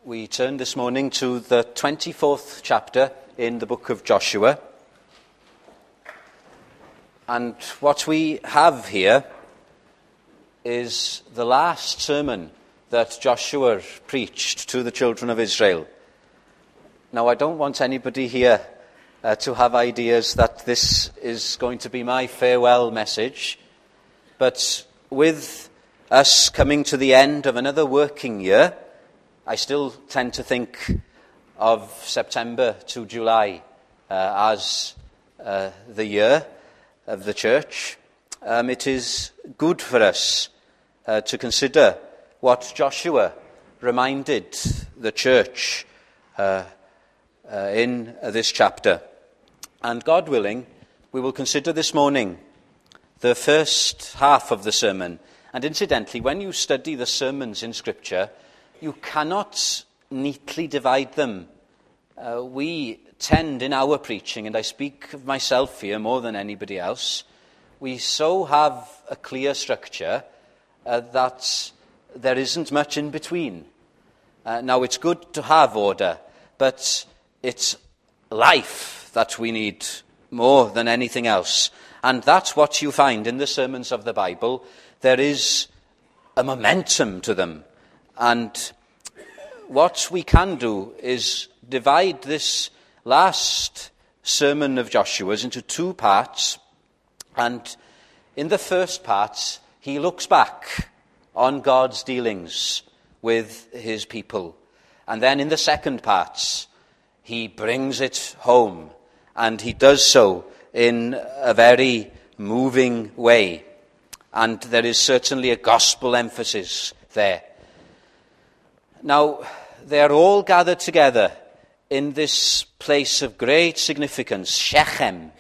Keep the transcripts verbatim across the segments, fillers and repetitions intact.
We turn this morning to the twenty-fourth chapter in the book of Joshua. And what we have here is the last sermon that Joshua preached to the children of Israel. Now, I don't want anybody here uh, to have ideas that this is going to be my farewell message, but with us coming to the end of another working year, I still tend to think of September to July uh, as uh, the year of the church. Um, it is good for us uh, to consider what Joshua reminded the church uh, uh, in uh, this chapter. And God willing, we will consider this morning the first half of the sermon. And incidentally, when you study the sermons in Scripture, you cannot neatly divide them. Uh, we tend in our preaching, and I speak of myself here more than anybody else, we so have a clear structure uh, that there isn't much in between. Uh, now, it's good to have order, but it's life that we need more than anything else. And that's what you find in the sermons of the Bible. There is a momentum to them. And what we can do is divide this last sermon of Joshua's into two parts. And in the first part, he looks back on God's dealings with his people. And then in the second part, he brings it home. And he does so in a very moving way. And there is certainly a gospel emphasis there. Now, they are all gathered together in this place of great significance, Shechem.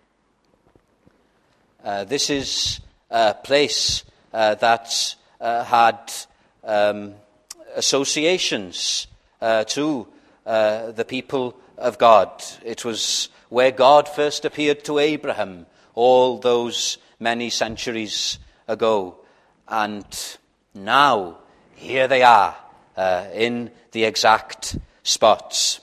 Uh, this is a place uh, that uh, had um, associations uh, to uh, the people of God. It was where God first appeared to Abraham all those many centuries ago. And now, here they are. Uh, in the exact spots.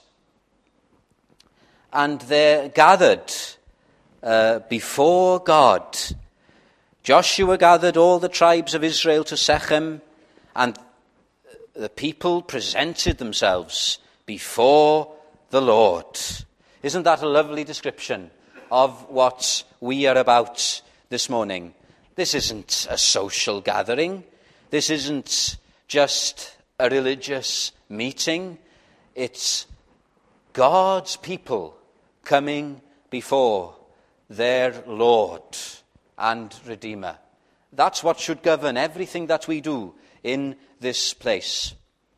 And they're gathered uh, before God. Joshua gathered all the tribes of Israel to Shechem, and the people presented themselves before the Lord. Isn't that a lovely description of what we are about this morning? This isn't a social gathering. This isn't just a religious meeting. It's God's people coming before their Lord and Redeemer. That's what should govern everything that we do in this place.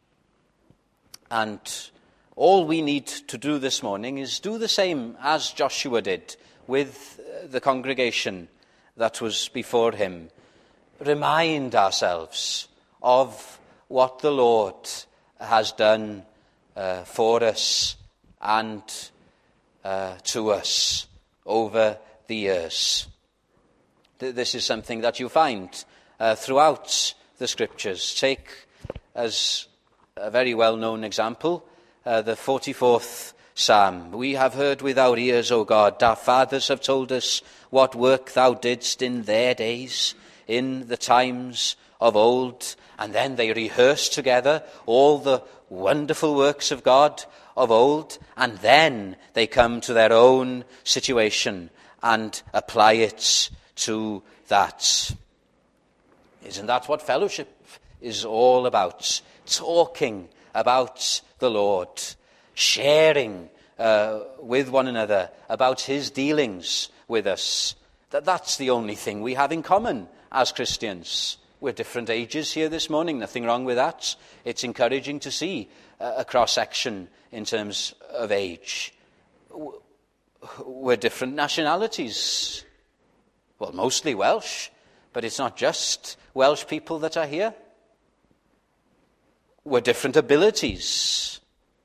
And all we need to do this morning is do the same as Joshua did with the congregation that was before him. Remind ourselves of what the Lord has done uh, for us and uh, to us over the years. Th- this is something that you find uh, throughout the Scriptures. Take as a very well-known example uh, the forty-fourth Psalm. We have heard with our ears, O God, our fathers have told us what work thou didst in their days, in the times of old. And then they rehearse together all the wonderful works of God of old, and then they come to their own situation and apply it to that. Isn't that what fellowship is all about? Talking about the Lord, sharing uh, with one another about his dealings with us. That that's the only thing we have in common as Christians. We're different ages here this morning, nothing wrong with that. It's encouraging to see a cross-section in terms of age. We're different nationalities. Well, mostly Welsh, but it's not just Welsh people that are here. We're different abilities.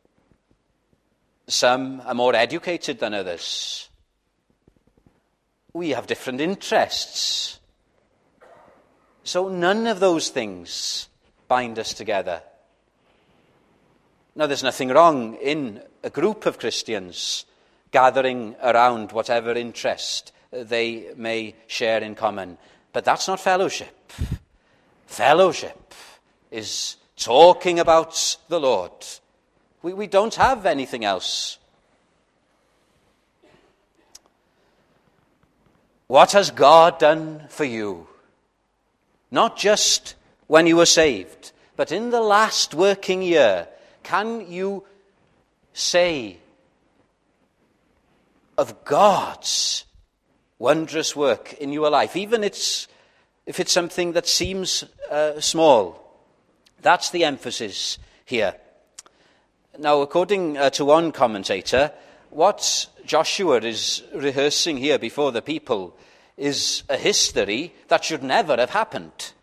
Some are more educated than others. We have different interests. So none of those things bind us together. Now, there's nothing wrong in a group of Christians gathering around whatever interest they may share in common. But that's not fellowship. Fellowship is talking about the Lord. We, we don't have anything else. What has God done for you? Not just when you were saved, but in the last working year. Can you say of God's wondrous work in your life, even it's, if it's something that seems uh, small? That's the emphasis here. Now, according uh, to one commentator, what Joshua is rehearsing here before the people is a history that should never have happened.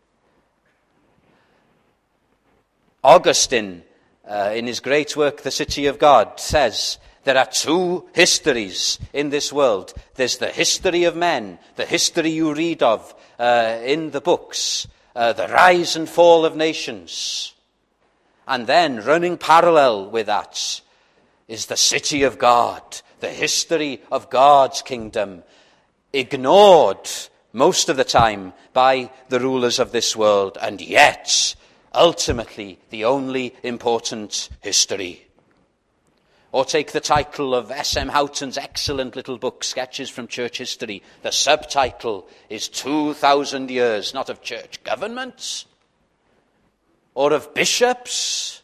Augustine, uh, in his great work, The City of God, says there are two histories in this world. There's the history of men, the history you read of uh, in the books, uh, the rise and fall of nations. And then, running parallel with that, is the city of God, the history of God's kingdom, ignored most of the time by the rulers of this world, and yet ultimately the only important history. Or take the title of S M Houghton's excellent little book, Sketches from Church History. The subtitle is two thousand years, not of church governments or of bishops,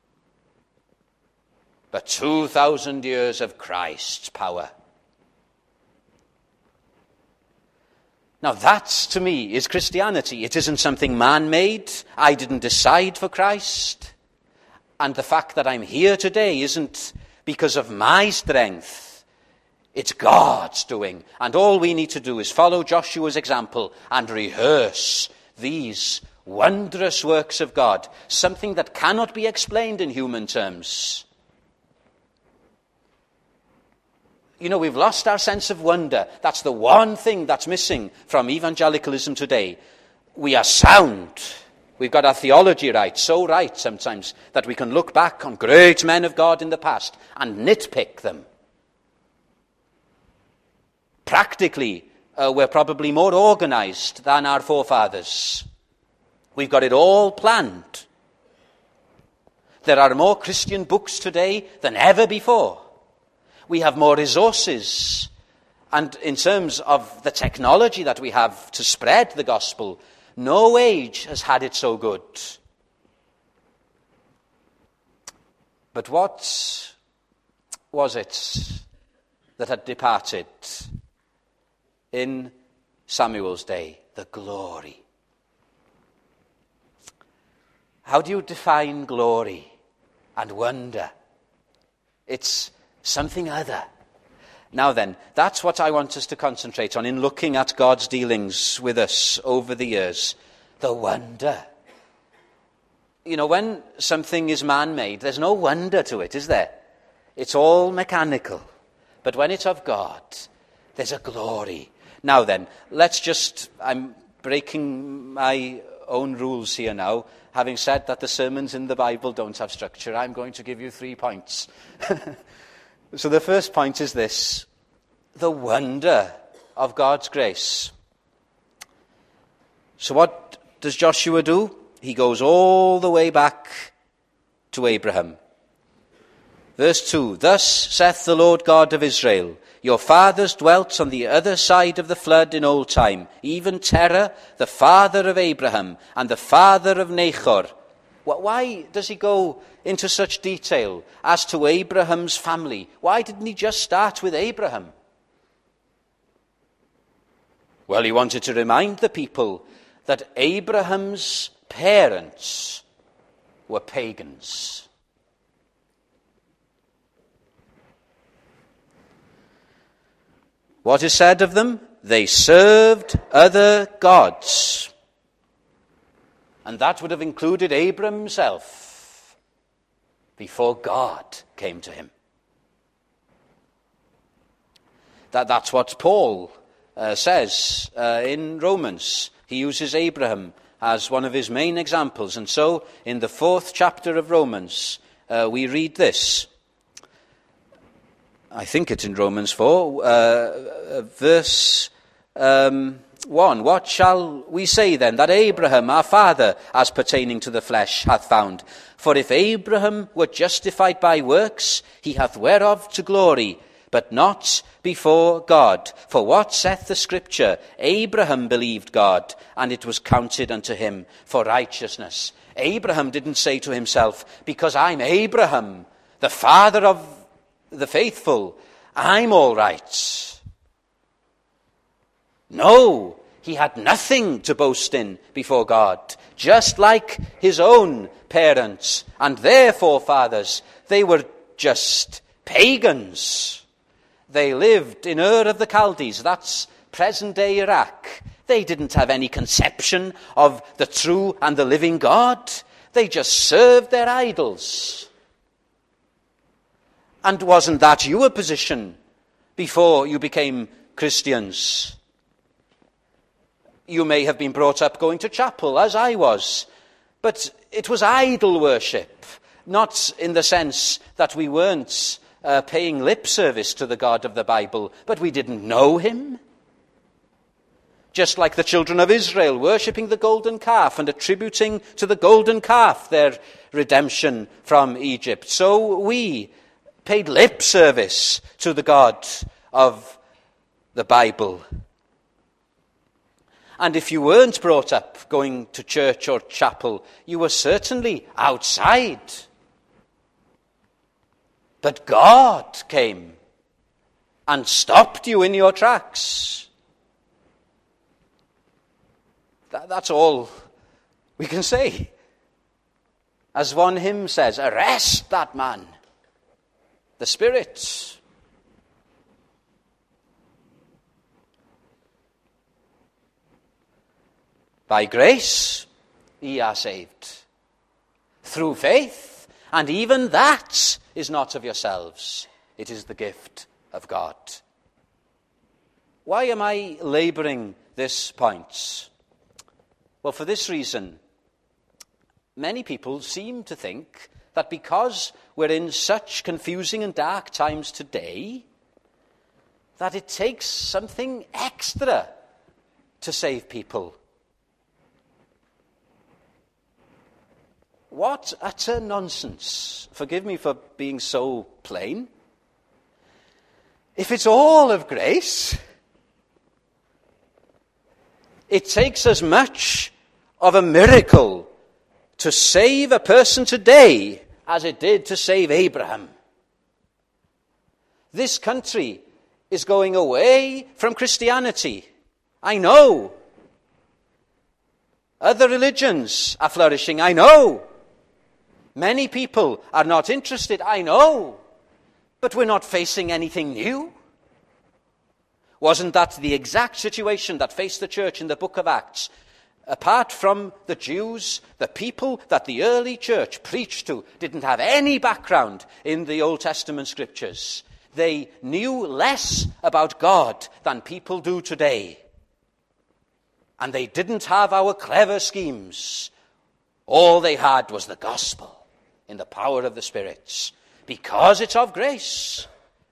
but two thousand years of Christ's power. Now that, to me, is Christianity. It isn't something man-made. I didn't decide for Christ. And the fact that I'm here today isn't because of my strength. It's God's doing. And all we need to do is follow Joshua's example and rehearse these wondrous works of God, something that cannot be explained in human terms. You know, we've lost our sense of wonder. That's the one thing that's missing from evangelicalism today. We are sound. We've got our theology right, so right sometimes, that we can look back on great men of God in the past and nitpick them. Practically, uh, we're probably more organized than our forefathers. We've got it all planned. There are more Christian books today than ever before. We have more resources. And in terms of the technology that we have to spread the gospel, no age has had it so good. But what was it that had departed in Samuel's day? The glory. How do you define glory and wonder? It's something other. Now then, that's what I want us to concentrate on in looking at God's dealings with us over the years. The wonder. You know, when something is man-made, there's no wonder to it, is there? It's all mechanical. But when it's of God, there's a glory. Now then, let's just, I'm breaking my own rules here now. Having said that the sermons in the Bible don't have structure, I'm going to give you three points. So the first point is this: the wonder of God's grace. So what does Joshua do? He goes all the way back to Abraham. Verse two, "Thus saith the Lord God of Israel, your fathers dwelt on the other side of the flood in old time, even Terah, the father of Abraham, and the father of Nahor." Why does he go into such detail as to Abraham's family? Why didn't he just start with Abraham? Well, he wanted to remind the people that Abraham's parents were pagans. What is said of them? They served other gods. And that would have included Abram himself before God came to him. That, that's what Paul uh, says uh, in Romans. He uses Abraham as one of his main examples. And so, in the fourth chapter of Romans, uh, we read this. I think it's in Romans four, uh, verse um, one. What shall we say then that Abraham, our father, as pertaining to the flesh, hath found? For if Abraham were justified by works, he hath whereof to glory, but not before God. For what saith the Scripture? Abraham believed God, and it was counted unto him for righteousness. Abraham didn't say to himself, because I'm Abraham, the father of the faithful, I'm all right. No, he had nothing to boast in before God. Just like his own parents and their forefathers, they were just pagans. They lived in Ur of the Chaldees, that's present-day Iraq. They didn't have any conception of the true and the living God. They just served their idols. And wasn't that your position before you became Christians? You may have been brought up going to chapel, as I was, but it was idol worship, not in the sense that we weren't uh, paying lip service to the God of the Bible, but we didn't know him. Just like the children of Israel worshipping the golden calf and attributing to the golden calf their redemption from Egypt, so we paid lip service to the God of the Bible. And if you weren't brought up going to church or chapel, you were certainly outside. But God came and stopped you in your tracks. That, that's all we can say. As one hymn says, arrest that man. The Spirit. By grace ye are saved, through faith, and even that is not of yourselves. It is the gift of God. Why am I labouring this point? Well, for this reason. Many people seem to think that because we're in such confusing and dark times today, that it takes something extra to save people. What utter nonsense. Forgive me for being so plain. If it's all of grace, it takes as much of a miracle to save a person today as it did to save Abraham. This country is going away from Christianity. I know. Other religions are flourishing. I know. Many people are not interested. I know. But we're not facing anything new. Wasn't that the exact situation that faced the church in the book of Acts? Apart from the Jews, the people that the early church preached to didn't have any background in the Old Testament scriptures. They knew less about God than people do today. And they didn't have our clever schemes. All they had was the gospel in the power of the spirits, because it's of grace.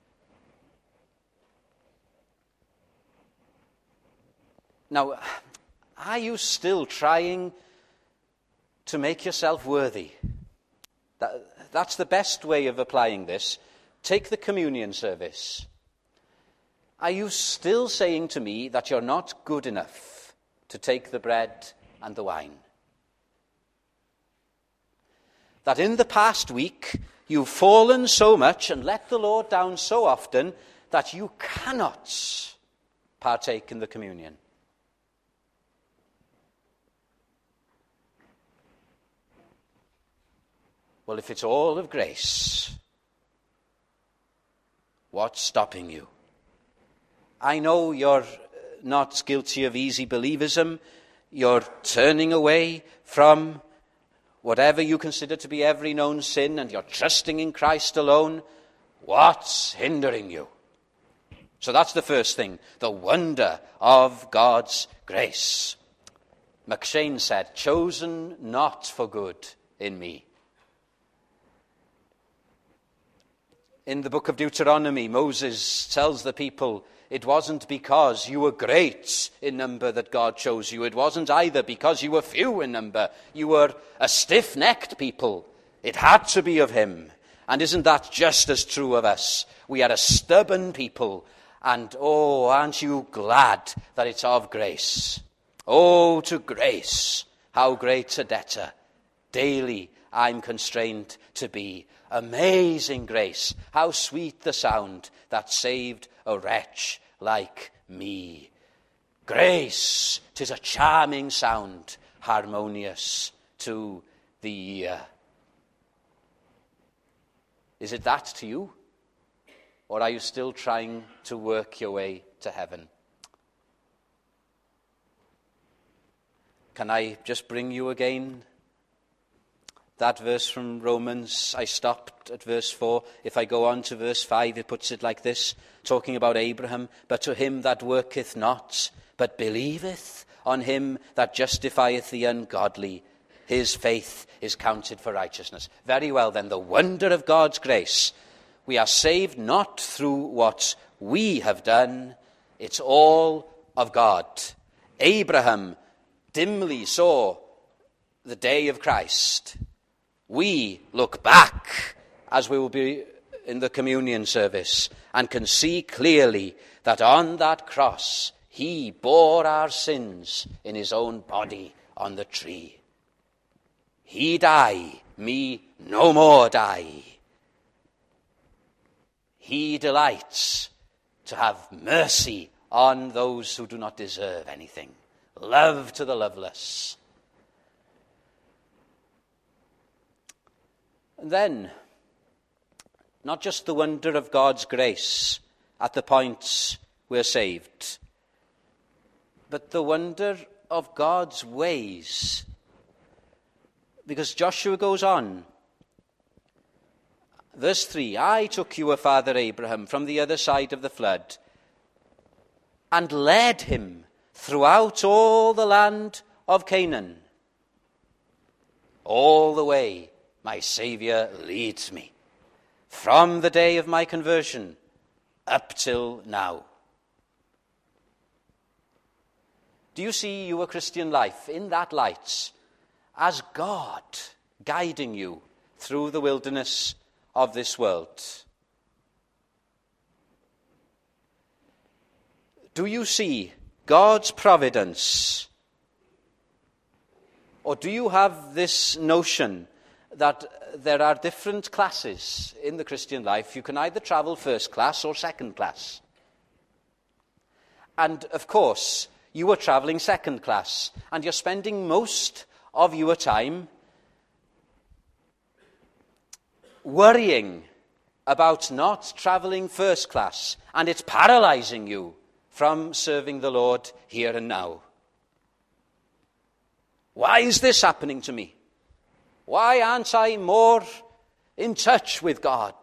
Now, are you still trying to make yourself worthy? That, that's the best way of applying this. Take the communion service. Are you still saying to me that you're not good enough to take the bread and the wine? That in the past week you've fallen so much and let the Lord down so often that you cannot partake in the communion? Well, if it's all of grace, what's stopping you? I know you're not guilty of easy believism. You're turning away from whatever you consider to be every known sin, and you're trusting in Christ alone. What's hindering you? So that's the first thing, the wonder of God's grace. McShane said, chosen not for good in me. In the book of Deuteronomy, Moses tells the people, it wasn't because you were great in number that God chose you. It wasn't either because you were few in number. You were a stiff-necked people. It had to be of him. And isn't that just as true of us? We are a stubborn people. And oh, aren't you glad that it's of grace? Oh, to grace, how great a debtor daily I'm constrained to be. Amazing grace, how sweet the sound that saved a wretch like me. Grace, 'tis a charming sound, harmonious to the ear. Is it that to you? Or are you still trying to work your way to heaven? Can I just bring you again that verse from Romans? I stopped at verse four. If I go on to verse five, it puts it like this, talking about Abraham. But to him that worketh not, but believeth on him that justifieth the ungodly, his faith is counted for righteousness. Very well then, the wonder of God's grace. We are saved not through what we have done. It's all of God. Abraham dimly saw the day of Christ. We look back, as we will be in the communion service, and can see clearly that on that cross he bore our sins in his own body on the tree. He die, me no more die. He delights to have mercy on those who do not deserve anything. Love to the loveless. And then, not just the wonder of God's grace at the point we're saved, but the wonder of God's ways. Because Joshua goes on. Verse three, I took you, a father Abraham, from the other side of the flood, and led him throughout all the land of Canaan. All the way my Saviour leads me, from the day of my conversion up till now. Do you see your Christian life in that light as God guiding you through the wilderness of this world? Do you see God's providence? Or do you have this notion that there are different classes in the Christian life? You can either travel first class or second class. And of course, you are traveling second class, and you're spending most of your time worrying about not traveling first class, and it's paralyzing you from serving the Lord here and now. Why is this happening to me? Why aren't I more in touch with God?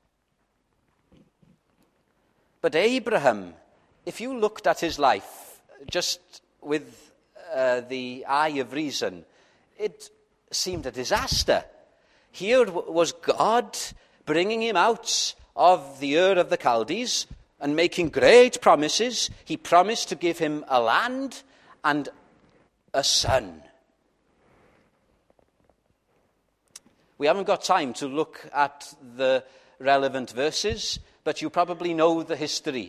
But Abraham, if you looked at his life just with uh, the eye of reason, it seemed a disaster. Here was God bringing him out of the Ur of the Chaldees and making great promises. He promised to give him a land and a son. We haven't got time to look at the relevant verses, but you probably know the history.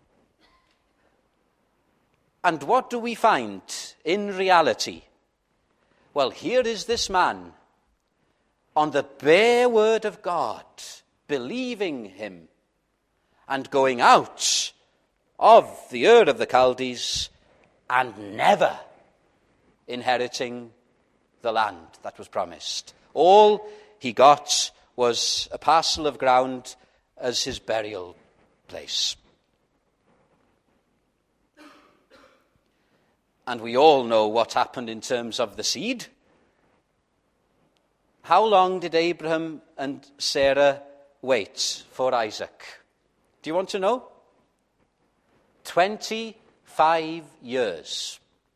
And what do we find in reality? Well, here is this man, on the bare word of God, believing him, and going out of the Ur of the Chaldees, and never inheriting the land that was promised. All he got was a parcel of ground as his burial place. And we all know what happened in terms of the seed. How long did Abraham and Sarah wait for Isaac? Do you want to know? Twenty-five years.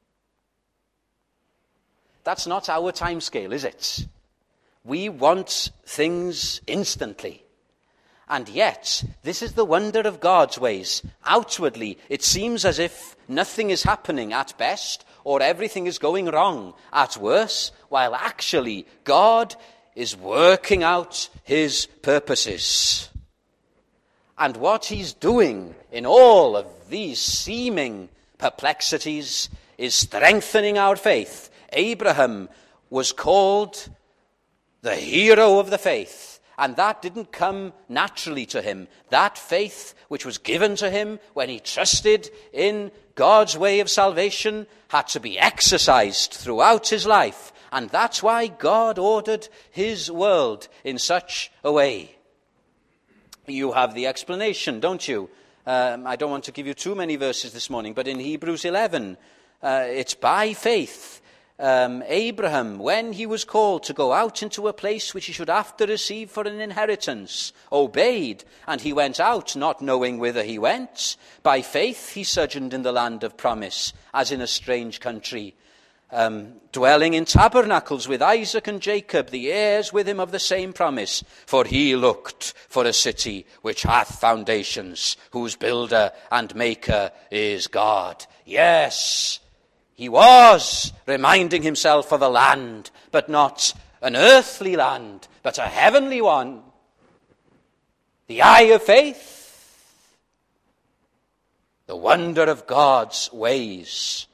That's not our time scale, is it? We want things instantly. And yet, this is the wonder of God's ways. Outwardly, it seems as if nothing is happening at best, or everything is going wrong at worst, while actually God is working out his purposes. And what he's doing in all of these seeming perplexities is strengthening our faith. Abraham was called the hero of the faith. And that didn't come naturally to him. That faith which was given to him when he trusted in God's way of salvation had to be exercised throughout his life. And that's why God ordered his world in such a way. You have the explanation, don't you? Um, I don't want to give you too many verses this morning, but in Hebrews eleven, uh, it's by faith. Um, Abraham, when he was called to go out into a place which he should after receive for an inheritance, obeyed, and he went out, not knowing whither he went. By faith he sojourned in the land of promise, as in a strange country, um, dwelling in tabernacles with Isaac and Jacob, the heirs with him of the same promise. For he looked for a city which hath foundations, whose builder and maker is God. Yes, he was reminding himself of a land, but not an earthly land, but a heavenly one. The eye of faith, the wonder of God's ways.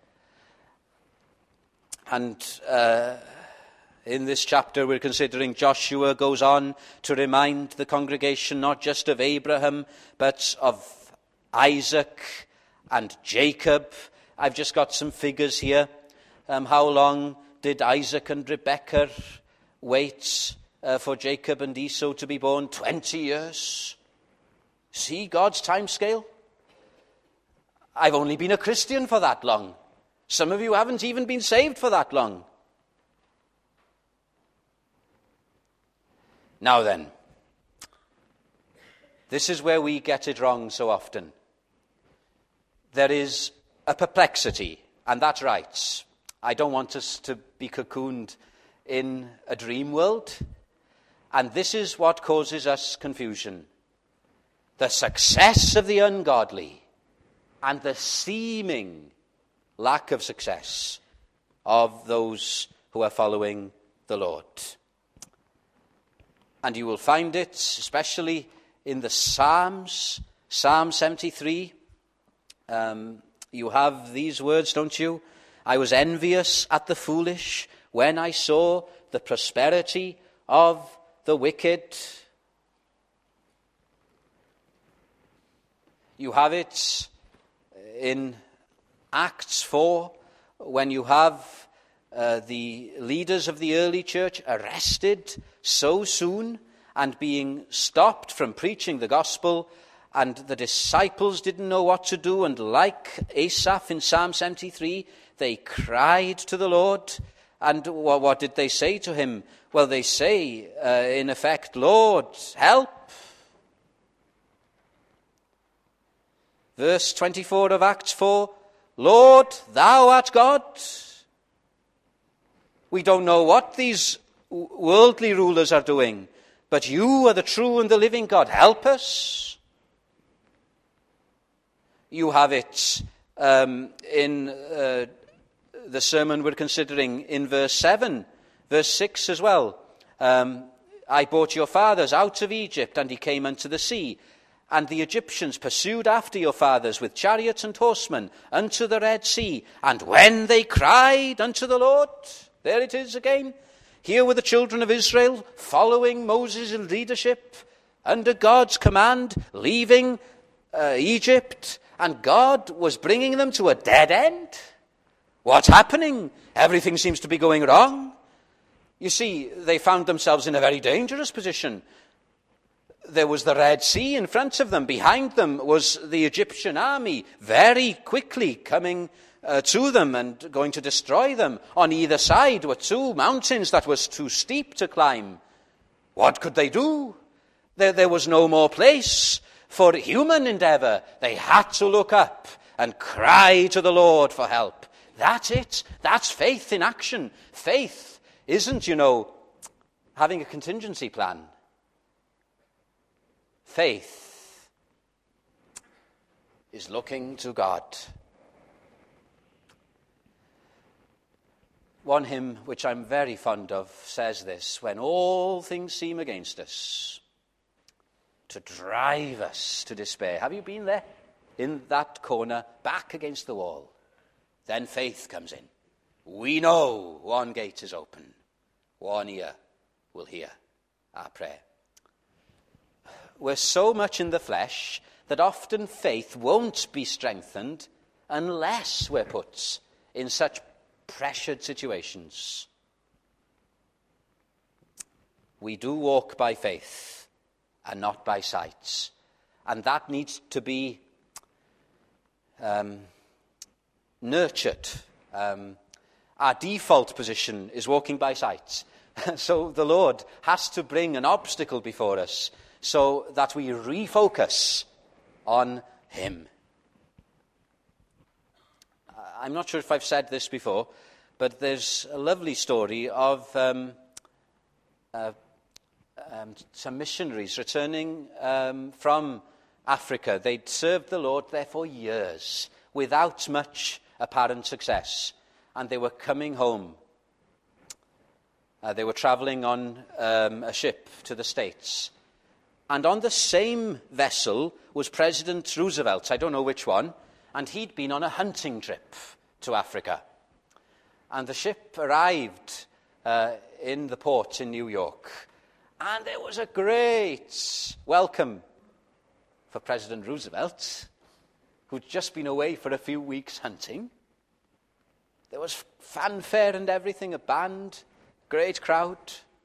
And uh, in this chapter we're considering, Joshua goes on to remind the congregation not just of Abraham, but of Isaac and Jacob. I've just got some figures here. Um, how long did Isaac and Rebekah wait uh, for Jacob and Esau to be born? Twenty years. See God's time scale? I've only been a Christian for that long. Some of you haven't even been saved for that long. Now then, this is where we get it wrong so often. There is a perplexity, and that's right. I don't want us to be cocooned in a dream world, and this is what causes us confusion. The success of the ungodly and the seeming lack of success of those who are following the Lord. And you will find it especially in the Psalms, Psalm seventy-three. Um, You have these words, don't you? I was envious at the foolish when I saw the prosperity of the wicked. You have it in Acts four, when you have uh, the leaders of the early church arrested so soon and being stopped from preaching the gospel. And the disciples didn't know what to do, and like Asaph in Psalm seventy-three, they cried to the Lord. And what, what did they say to him? Well, they say, uh, in effect, Lord, help. Verse twenty-four of Acts four, Lord, thou art God. We don't know what these worldly rulers are doing, but you are the true and the living God. Help us. You have it um, in uh, the sermon we're considering in verse seven, verse six as well. Um, I brought your fathers out of Egypt, and he came unto the sea. And the Egyptians pursued after your fathers with chariots and horsemen unto the Red Sea. And when they cried unto the Lord, there it is again. Here were the children of Israel following Moses' leadership under God's command, leaving uh, Egypt. And God was bringing them to a dead end. What's happening? Everything seems to be going wrong. You see, they found themselves in a very dangerous position. There was the Red Sea in front of them. Behind them was the Egyptian army very quickly coming uh, to them and going to destroy them. On either side were two mountains that was too steep to climb. What could they do? There, there was no more place for human endeavor. They had to look up and cry to the Lord for help. That's it. That's faith in action. Faith isn't, you know, having a contingency plan. faith is looking to God. One hymn, which I'm very fond of, says this: when all things seem against us, to drive us to despair. Have you been there? In that corner, back against the wall. Then faith comes in. We know one gate is open. One ear will hear our prayer. We're so much in the flesh that often faith won't be strengthened unless we're put in such pressured situations. We do walk by faith and not by sight. And that needs to be um, nurtured. Um, our default position is walking by sight. So the Lord has to bring an obstacle before us so that we refocus on him. I'm not sure if I've said this before, but there's a lovely story of um, uh, um, some missionaries returning um, from Africa. They'd served the Lord there for years without much apparent success, and they were coming home. Uh, they were traveling on um, a ship to the States. And on the same vessel was President Roosevelt, I don't know which one, and he'd been on a hunting trip to Africa. And the ship arrived uh, in the port in New York, and there was a great welcome for President Roosevelt, who'd just been away for a few weeks hunting. There was fanfare and everything, a band, great crowd.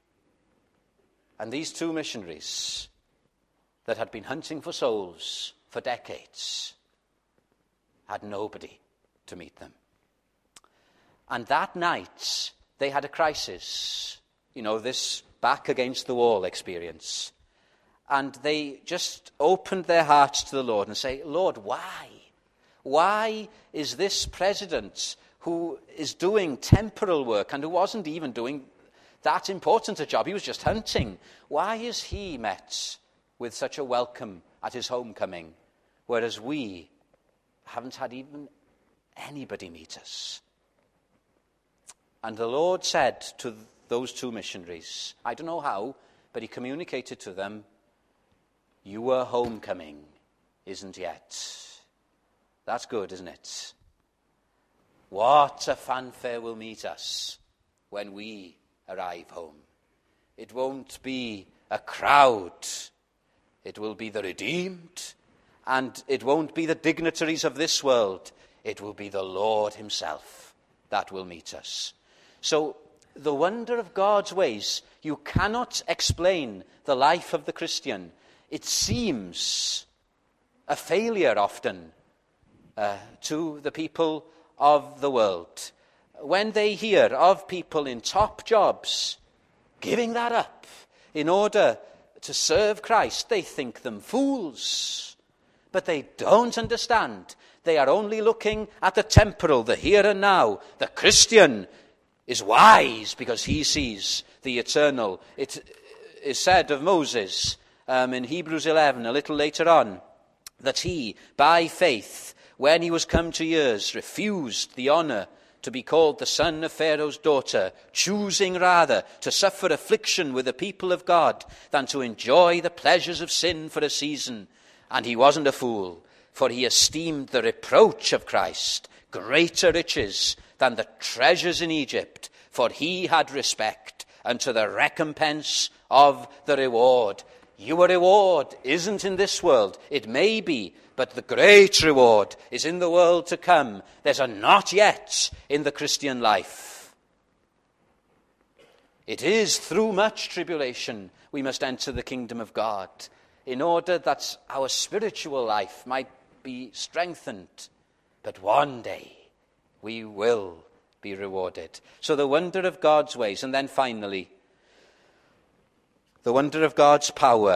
And these two missionaries that had been hunting for souls for decades had nobody to meet them. And that night, they had a crisis. You know, this back against the wall experience. And they just opened their hearts to the Lord and say, Lord, why? Why is this president who is doing temporal work and who wasn't even doing that important a job, he was just hunting, why is he met with such a welcome at his homecoming, whereas we haven't had even anybody meet us? And the Lord said to those two missionaries, I don't know how, but he communicated to them, your homecoming isn't yet. That's good, isn't it? What a fanfare will meet us when we arrive home. It won't be a crowd. It will be the redeemed, and it won't be the dignitaries of this world. It will be the Lord himself that will meet us. So the wonder of God's ways, you cannot explain the life of the Christian. It seems a failure often uh, to the people of the world. When they hear of people in top jobs giving that up in order to serve Christ, they think them fools. But they don't understand. They are only looking at the temporal, the here and now. The Christian is wise because he sees the eternal. It is said of Moses um, in Hebrews eleven, a little later on, that he, by faith, when he was come to years, refused the honour to be called the son of Pharaoh's daughter, choosing rather to suffer affliction with the people of God than to enjoy the pleasures of sin for a season. And he wasn't a fool, for he esteemed the reproach of Christ greater riches than the treasures in Egypt, for he had respect unto the recompense of the reward. Your reward isn't in this world. It may be, but the great reward is in the world to come. There's a not yet in the Christian life. It is through much tribulation we must enter the kingdom of God, in order that our spiritual life might be strengthened. But one day we will be rewarded. So the wonder of God's ways, and then finally, the wonder of God's power.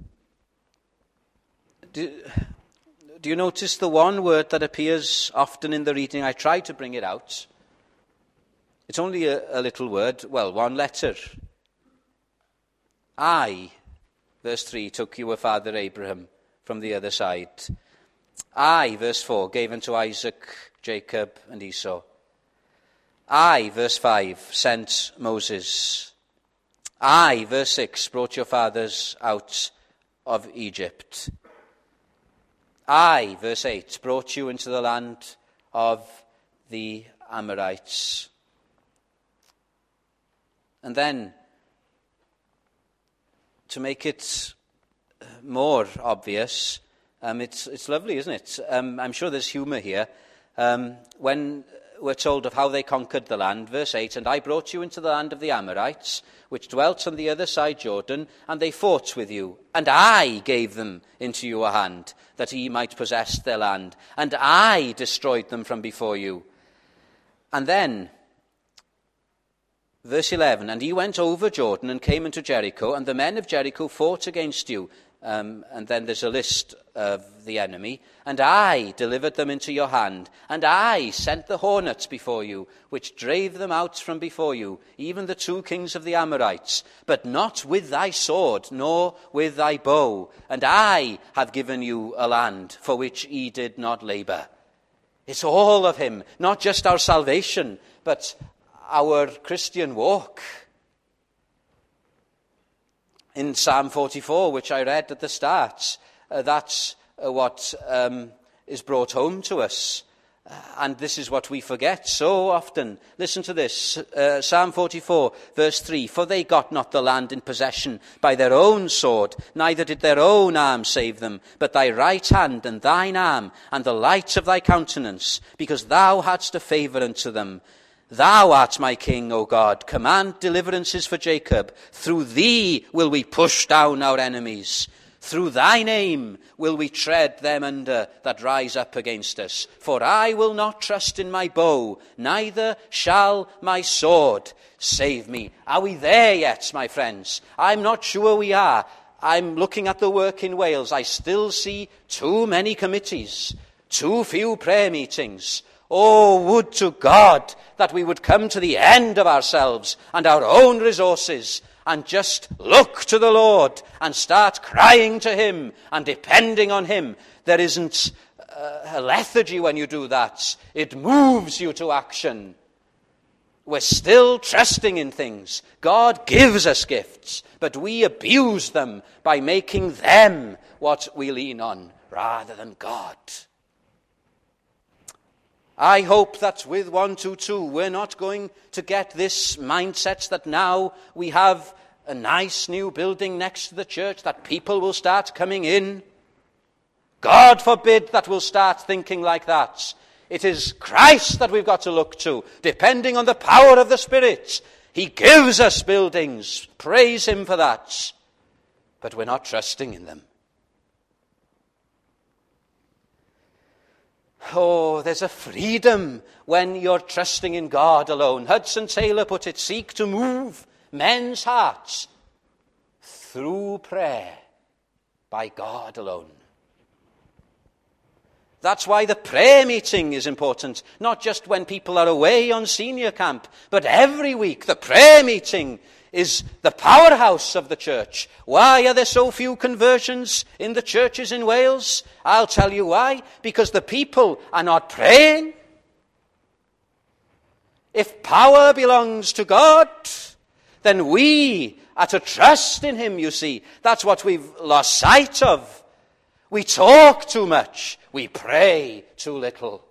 Do, do you notice the one word that appears often in the reading? I tried to bring it out. It's only a, a little word, well, one letter. I verse three, took your father Abraham from the other side. I, verse four, gave unto Isaac, Jacob, and Esau. I, verse five, sent Moses. I, verse six, brought your fathers out of Egypt. I, verse eight, brought you into the land of the Amorites. And then, to make it more obvious, um, it's, it's lovely, isn't it? Um, I'm sure there's humour here. Um, when we're told of how they conquered the land, verse eight, and I brought you into the land of the Amorites, which dwelt on the other side Jordan, and they fought with you. And I gave them into your hand, that ye might possess their land. And I destroyed them from before you. And then, verse eleven, and he went over Jordan and came into Jericho, and the men of Jericho fought against you. Um, and then there's a list of the enemy. And I delivered them into your hand, and I sent the hornets before you, which drave them out from before you, even the two kings of the Amorites, but not with thy sword, nor with thy bow. And I have given you a land for which ye did not labour. It's all of him, not just our salvation, but our Christian walk. In Psalm forty-four, which I read at the start, uh, that's uh, what um, is brought home to us. Uh, and this is what we forget so often. Listen to this, uh, Psalm forty-four, verse three. For they got not the land in possession by their own sword, neither did their own arm save them, but thy right hand and thine arm, and the light of thy countenance, because thou hadst a favour unto them. Thou art my king, O God. Command deliverances for Jacob. Through thee will we push down our enemies. Through thy name will we tread them under that rise up against us. For I will not trust in my bow, neither shall my sword save me. Are we there yet, my friends? I'm not sure we are. I'm looking at the work in Wales. I still see too many committees, too few prayer meetings. Oh, would to God that we would come to the end of ourselves and our own resources and just look to the Lord and start crying to him and depending on him. There isn't a lethargy when you do that. It moves you to action. We're still trusting in things. God gives us gifts, but we abuse them by making them what we lean on rather than God. I hope that with one two two we're not going to get this mindset that now we have a nice new building next to the church, that people will start coming in. God forbid that we'll start thinking like that. It is Christ that we've got to look to, depending on the power of the Spirit. He gives us buildings. Praise him for that. But we're not trusting in them. Oh, there's a freedom when you're trusting in God alone. Hudson Taylor put it, seek to move men's hearts through prayer by God alone. That's why the prayer meeting is important, not just when people are away on senior camp, but every week. The prayer meeting is the powerhouse of the church. Why are there so few conversions in the churches in Wales? I'll tell you why. Because the people are not praying. If power belongs to God, then we are to trust in him, you see. That's what we've lost sight of. We talk too much. We pray too little.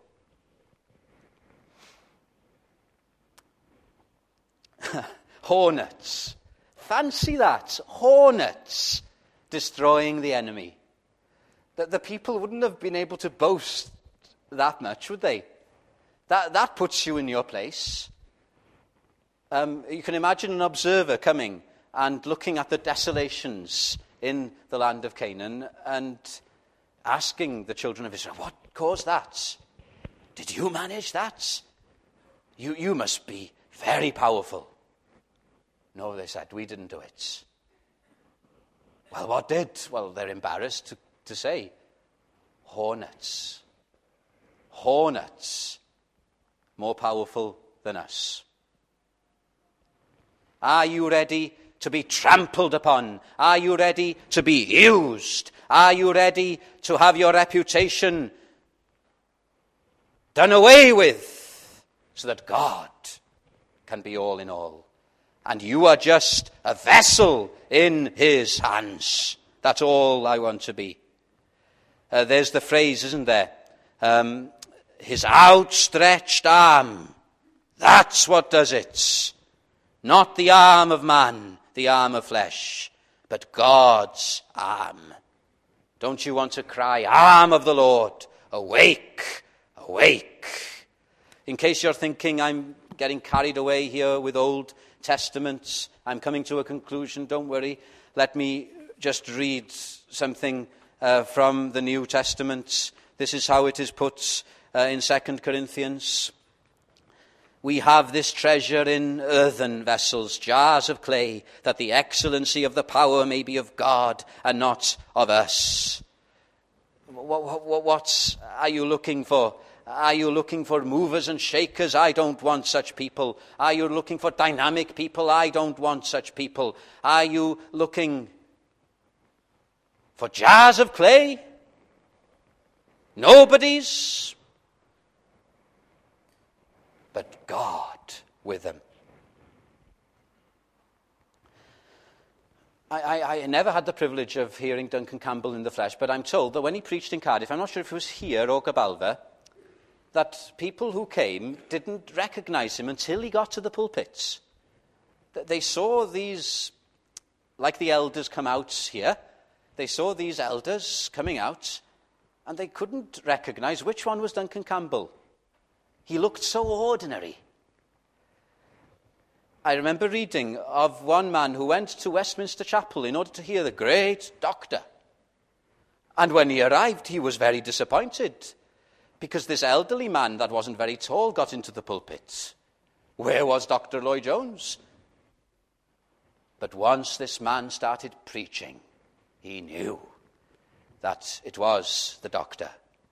Hornets. Fancy that. Hornets destroying the enemy. That the people wouldn't have been able to boast that much, would they? That, that puts you in your place. Um, you can imagine an observer coming and looking at the desolations in the land of Canaan and asking the children of Israel, what caused that? Did you manage that? You, you must be very powerful. No, they said, we didn't do it. Well, what did? Well, they're embarrassed to, to say. Hornets. Hornets. More powerful than us. Are you ready to be trampled upon? Are you ready to be used? Are you ready to have your reputation done away with so that God can be all in all? And you are just a vessel in his hands. That's all I want to be. Uh, there's the phrase, isn't there? Um, his outstretched arm. That's what does it. Not the arm of man, the arm of flesh, but God's arm. Don't you want to cry, arm of the Lord, awake, awake? In case you're thinking I'm getting carried away here with Old Testaments, I'm coming to a conclusion, don't worry. Let me just read something uh, from the New Testament. This is how it is put uh, in Second Corinthians. We have this treasure in earthen vessels, jars of clay, that the excellency of the power may be of God and not of us. What, what, what are you looking for? Are you looking for movers and shakers? I don't want such people. Are you looking for dynamic people? I don't want such people. Are you looking for jars of clay? Nobodies? But God with them. I, I, I never had the privilege of hearing Duncan Campbell in the flesh, but I'm told that when he preached in Cardiff, I'm not sure if it was here or Gabalva, that people who came didn't recognise him until he got to the pulpits. They saw these, like the elders come out here, they saw these elders coming out, and they couldn't recognise which one was Duncan Campbell. He looked so ordinary. I remember reading of one man who went to Westminster Chapel in order to hear the great doctor. And when he arrived, he was very disappointed, because this elderly man that wasn't very tall got into the pulpit. Where was Doctor Lloyd-Jones? But once this man started preaching, he knew that it was the doctor.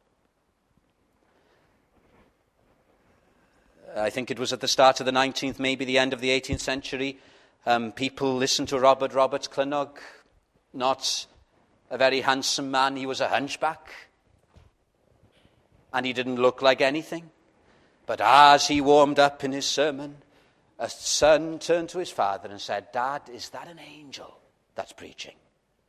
I think it was at the start of the nineteenth, maybe the end of the eighteenth century. Um, people listened to Robert Roberts Clunog. Not a very handsome man. He was a hunchback. And he didn't look like anything. But as he warmed up in his sermon, a son turned to his father and said, "Dad, is that an angel that's preaching?"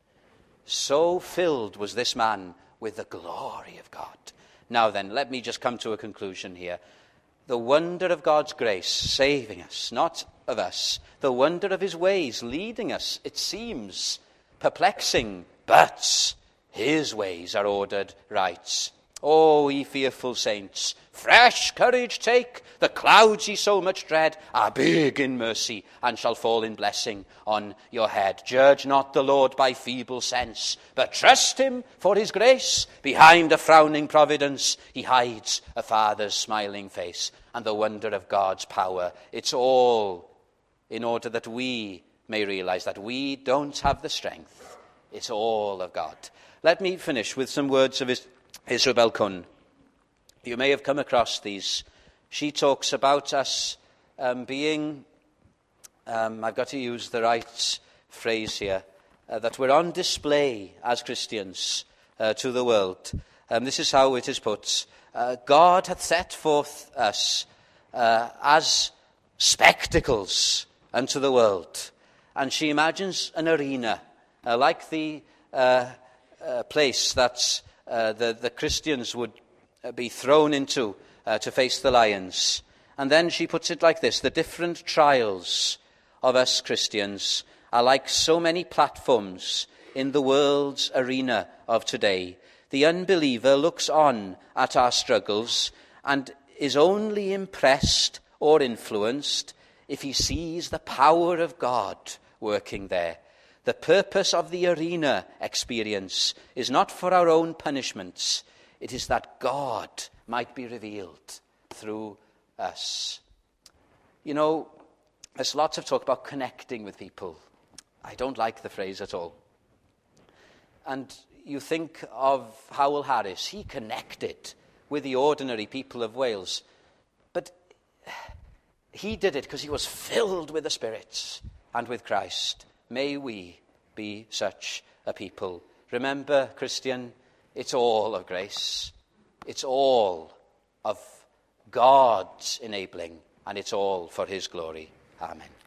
So filled was this man with the glory of God. Now then, let me just come to a conclusion here. The wonder of God's grace saving us, not of us. The wonder of his ways leading us, it seems perplexing, but his ways are ordered right. Oh, ye fearful saints, fresh courage take. The clouds ye so much dread are big in mercy and shall fall in blessing on your head. Judge not the Lord by feeble sense, but trust him for his grace. Behind a frowning providence he hides a father's smiling face. And the wonder of God's power, it's all in order that we may realize that we don't have the strength. It's all of God. Let me finish with some words of his Isabel Kuhn. You may have come across these. She talks about us um, being, um, I've got to use the right phrase here, uh, that we're on display as Christians uh, to the world. Um, this is how it is put. Uh, God hath set forth us uh, as spectacles unto the world. And she imagines an arena, uh, like the uh, uh, place that Uh, the, the Christians would uh, be thrown into uh, to face the lions. And then she puts it like this: the different trials of us Christians are like so many platforms in the world's arena of today. The unbeliever looks on at our struggles and is only impressed or influenced if he sees the power of God working there. The purpose of the arena experience is not for our own punishments. It is that God might be revealed through us. You know, there's lots of talk about connecting with people. I don't like the phrase at all. And you think of Howell Harris. He connected with the ordinary people of Wales. But he did it because he was filled with the Spirit. and with Christ. May we be such a people. Remember, Christian, it's all of grace. It's all of God's enabling, and it's all for his glory. Amen.